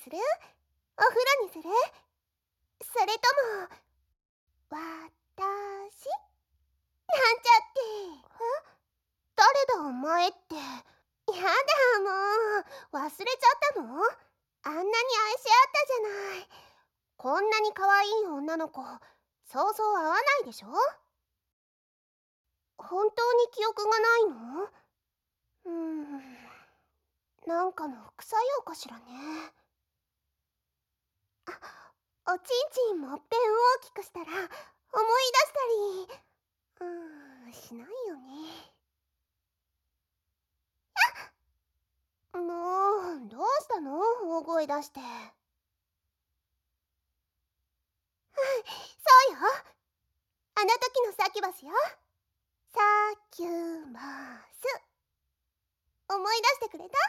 する？お風呂にする？それとも、私なんちゃって。誰だお前って。やだもう、忘れちゃったの？あんなに愛し合ったじゃない。こんなに可愛い女の子、そうそう会わないでしょ？本当に記憶がないの？なんかの副作用かしらね。あ、おちんちんもっぺん大きくしたら思い出したり、しないよね。もう、どうしたの？大声出して。そうよ。あの時のサキュバスよ。サキュバス。思い出してくれた？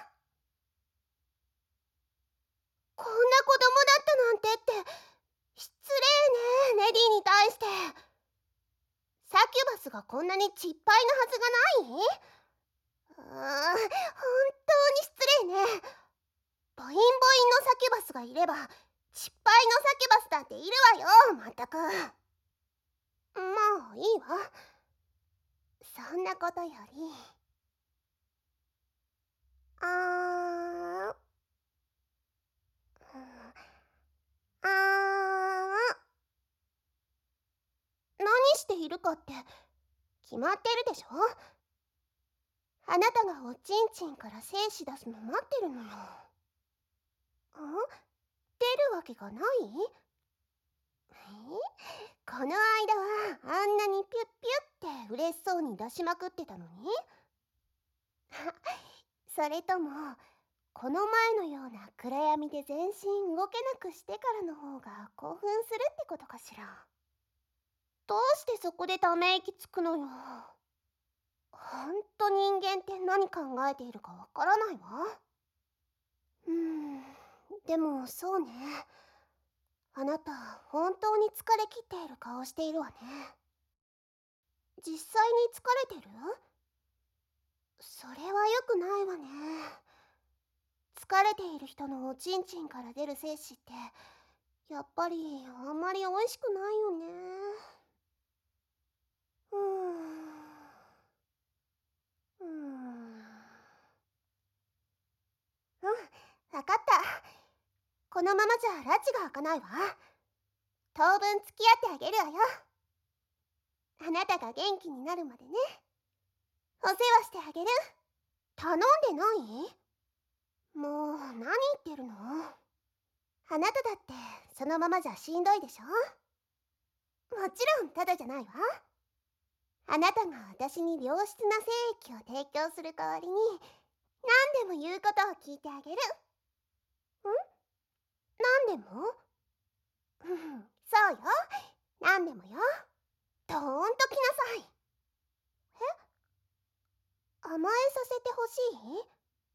こんな子供だったなんてって、失礼ね、レディに対して。サキュバスがこんなにちっぱいなはずがない？本当に失礼ね。ボインボインのサキュバスがいれば、ちっぱいのサキュバスだっているわよ、まったく。もういいわ。そんなことより。あー、あー、何しているかって決まってるでしょ？あなたがおちんちんから精子出すの待ってるのよ。出るわけがない？この間はあんなにピュッピュッって嬉しそうに出しまくってたのに？それともこの前のような暗闇で全身動けなくしてからの方が興奮するってことかしら？どうしてそこでため息つくのよ。ほんと人間って何考えているかわからないわ。でもそうね。あなた本当に疲れきっている顔しているわね。実際に疲れてる？それは良くないわね。疲れている人のおちんちんから出る精子ってやっぱりあんまり美味しくないよね。うーんうーんわかった。このままじゃ拉致が開かないわ。当分付き合ってあげるわよ。あなたが元気になるまでね。お世話してあげる。頼んでない？もう何言ってるの？あなただってそのままじゃしんどいでしょ？もちろんただじゃないわ。あなたが私に良質な精液を提供する代わりに何でも言うことを聞いてあげる。何でも？そうよ。何でもよ。どーんときなさい。甘えさせてほしい？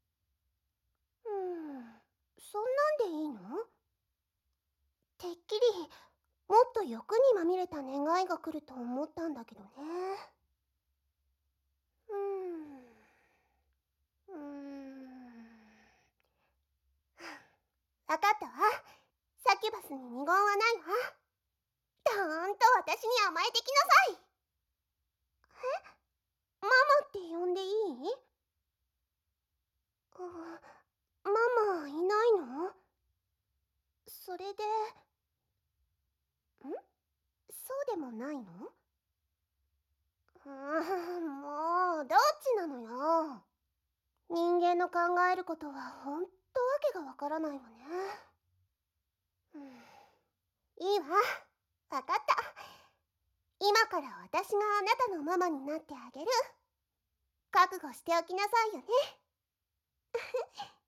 そんなんでいいの？てっきりもっと欲にまみれた願いが来ると思ったんだけどね。うーんうーんわかったわ。サキュバスに二言はないわ。どーんと私に甘えてきなさい。ママって呼んでいい？ママいないの？それでそうでもないの？もうどっちなのよ。人間の考えることはほんとわけがわからないわね。いいわ。わかった。今から私があなたのママになってあげる。覚悟しておきなさいよね。